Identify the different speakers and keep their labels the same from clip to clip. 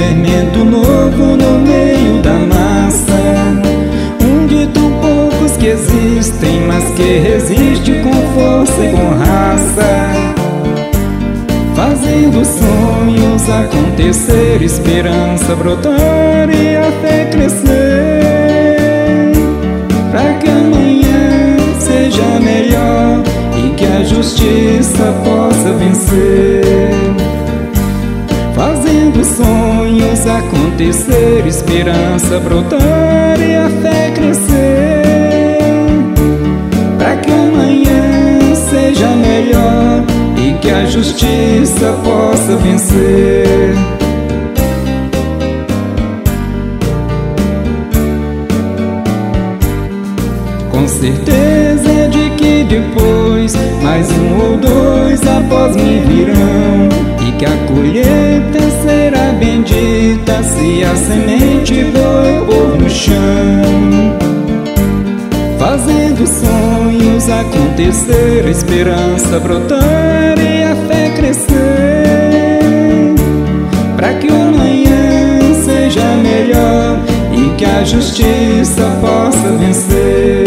Speaker 1: fermento novo no meio da massa, um de tão poucos que existem, mas que resiste com força e com raça, fazendo sonhos acontecer, esperança brotar e a fé crescer, pra que amanhã seja melhor e que a justiça possa vencer. Fazendo sonhos acontecer, esperança brotar e a fé crescer, pra que amanhã seja melhor e que a justiça possa vencer. Com certeza de que depois mais um ou dois após mim virão, e que a colheita será bendita se a semente boa eu pôr no chão. Fazendo sonhos acontecer, a esperança brotar e a fé crescer, pra que o amanhã seja melhor e que a justiça possa vencer.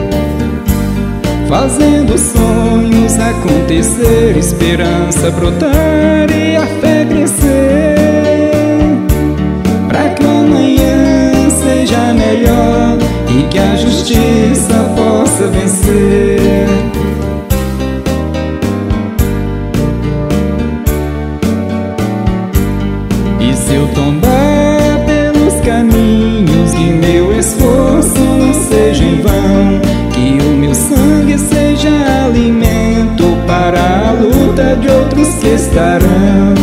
Speaker 1: Fazendo sonhos acontecer, esperança brotar e a fé crescer, pra que o amanhã seja melhor e que a justiça possa vencer. E se eu tombar pelos caminhos, que meu esforço não seja em vão, que o meu sangue seja alimento para a luta de outros que estarão.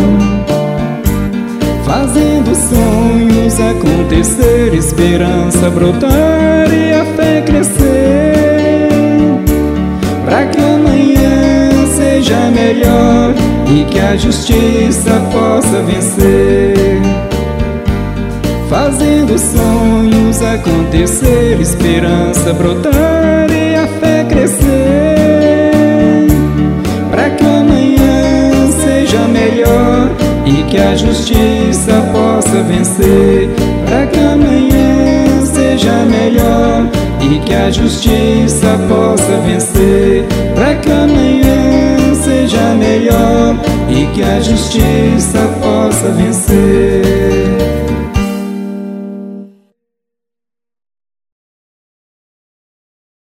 Speaker 1: Fazendo sonhos acontecer, esperança brotar e a fé crescer, pra que amanhã seja melhor e que a justiça possa vencer. Fazendo sonhos acontecer, esperança brotar e a fé crescer, pra que amanhã seja melhor e que a justiça possa vencer, pra que amanhã seja melhor e que a justiça possa vencer, pra que amanhã seja melhor e que a justiça possa vencer.